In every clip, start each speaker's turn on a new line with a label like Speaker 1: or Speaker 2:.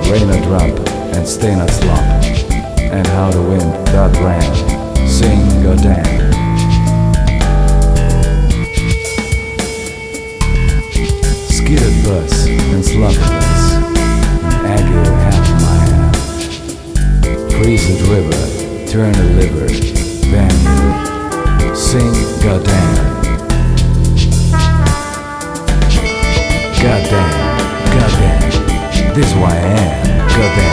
Speaker 1: rain a drop and stain a slump, and how the wind that ran, sing a damn. Skidded bus and slumpiness, and ague half my hand. Freeze the river, turn the liver, then sing goddamn. Goddamn, goddamn, this why I am, goddamn.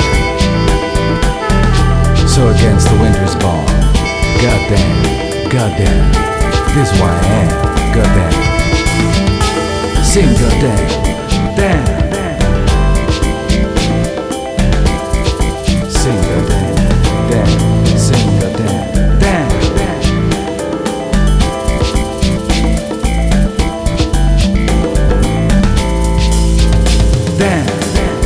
Speaker 1: So against the winter's ball, goddamn, goddamn, this why I am, goddamn. Sing goddamn, damn, damn. Sing goddamn, damn, sing goddamn, damn, damn. Damn, damn.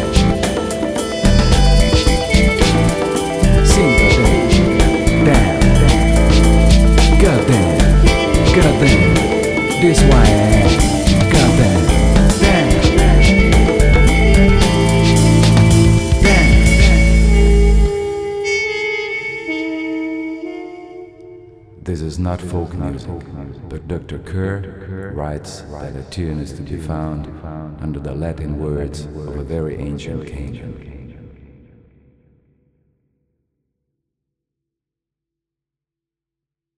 Speaker 1: Sing goddamn, damn, damn. Goddamn, goddamn, this why I am. Goddamn, damn, damn, damn. This is not folk music, but Dr. Kerr writes that a tune is to be found under the Latin words of a very ancient king.